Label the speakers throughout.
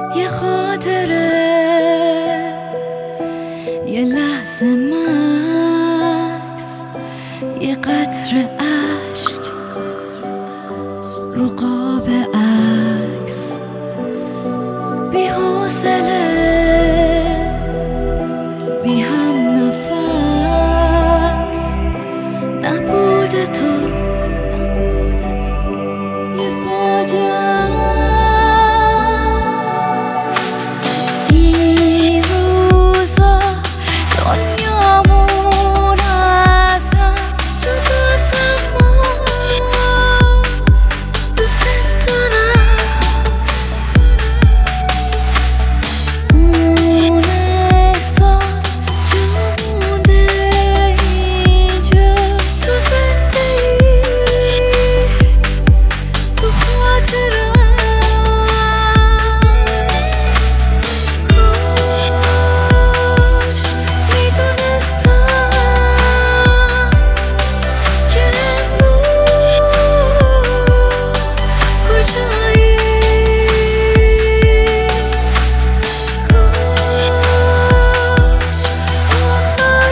Speaker 1: یه خاطره، یه لحظه مکس، یه قطره عشق رو قاب عکس، بی حوصله، بی هم نفس، نبود تو یه فاجعه است. این روزا دنیامون از هم جداست، اما دوست دارم. اون احساس جا مونده اینجا تو زندگی، تو خاطرم. کاش میدونستم که امروز کجایی. کاش آخر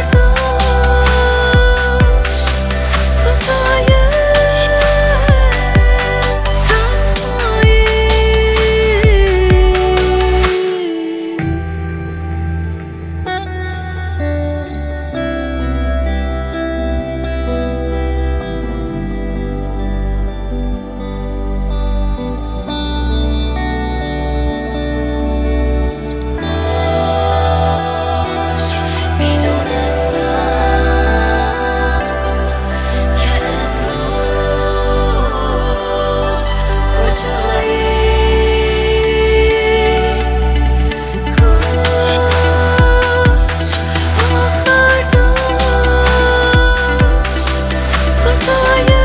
Speaker 1: داشت روزای I